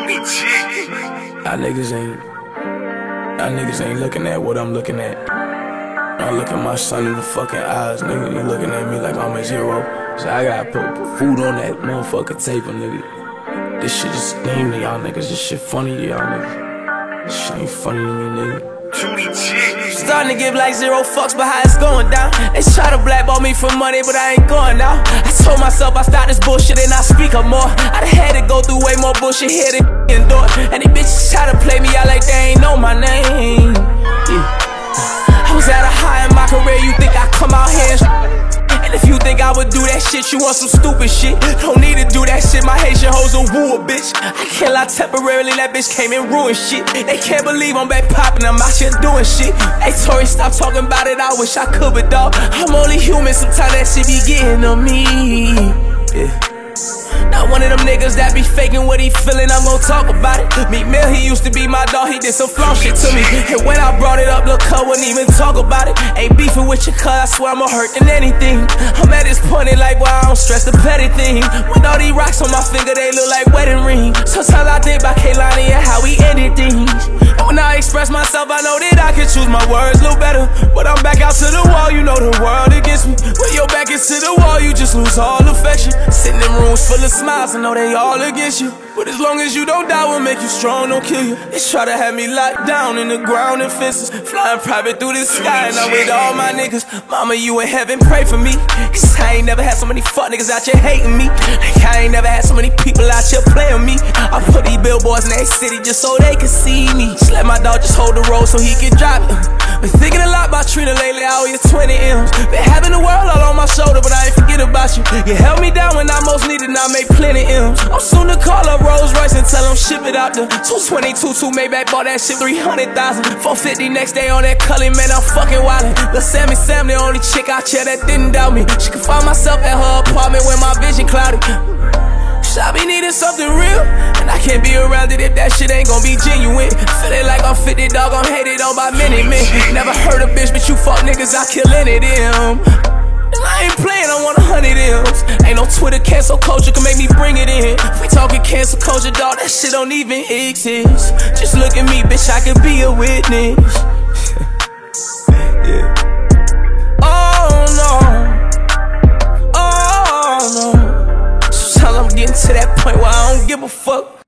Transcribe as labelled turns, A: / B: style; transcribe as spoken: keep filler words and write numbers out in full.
A: Y'all niggas ain't, y'all niggas ain't looking at what I'm looking at. I look at my son in the fucking eyes, nigga. You looking at me like I'm his hero. So I gotta put food on that motherfucking table, nigga. This shit is a game to y'all niggas. This shit funny to y'all niggas. This shit ain't funny to me, nigga.
B: Starting to give like zero fucks but how it's going down. They try to blackball me for money but I ain't going now. I told myself I start this bullshit and I speak up more. I done had to go through way more bullshit here than endure. And these bitches try to play me out like they ain't know my name. Yeah. I was at a high in my career, you think I come out here and and if you think I would do that shit, you want some stupid shit. Don't need to do that shit, my Haitian hoes a woo a bitch. I can't lie, temporarily that bitch came and ruined shit. They can't believe I'm back popping, I'm out here doing shit. Hey Tory, stop talking about it, I wish I could, but dawg, I'm only human, sometimes that shit be getting to me. Yeah. Not one of them niggas that be faking what he feeling, I'm gon' talk about it. Meek Mill, he used to be my dog, he did some flow shit to me. And when I brought it up, look, cuz wouldn't even talk about it. Ain't beefing with your cuz, I swear I'm more hurt than anything. I'm at this point in life where I don't stress the petty thing. With all these rocks on my finger, they look like wedding rings. Sometimes I think about Kehlani and how we ended things. And when I express myself, I know that I can choose my words a little better. But I'm back out to the wall, you know the world against me. When your back is to the wall, you just lose all affection. Sitting in rooms full of smiles, I know they all against you. But as long as you don't die, we'll make you strong, don't kill you. They try to have me locked down in the ground and fences, flying private through the sky, and I'm with all my niggas. Mama, you in heaven, pray for me. Cause I ain't never had so many fuck niggas out here hating me. Like I ain't never had so many people out here playing me. I put these billboards in their city just so they can see me. Just let my dog just hold the road so he can drop it. Been thinking a lot about Trina lately, I owe you twenty M's. Been having the world all on my shoulder, but I ain't forget about you. You held me down when I most needed, and I made plenty M's. I'm soon to call up Rolls Royce and tell them ship it out the two twenty-two, two Maybach, bought that shit three hundred thousand. four fifty next day on that Cully, man, I'm fucking wildin'. Lil' Sammy Sam, the only chick out here that didn't doubt me. She could find myself at her apartment when my vision clouded. I be needing something real, and I can't be around it if that shit ain't gon' be genuine. Feeling like I'm fifty, dog, I'm hated on by many men. Never heard a bitch, but you fuck niggas, I kill any of them. And I ain't playing, I want a hundred M's. Ain't no Twitter cancel culture can make me bring it in. If we talking cancel culture, dog, that shit don't even exist. Just look at me, bitch, I could be a witness. Yeah. Oh no, oh no. Sometimes I'm getting to that point where I don't give a fuck.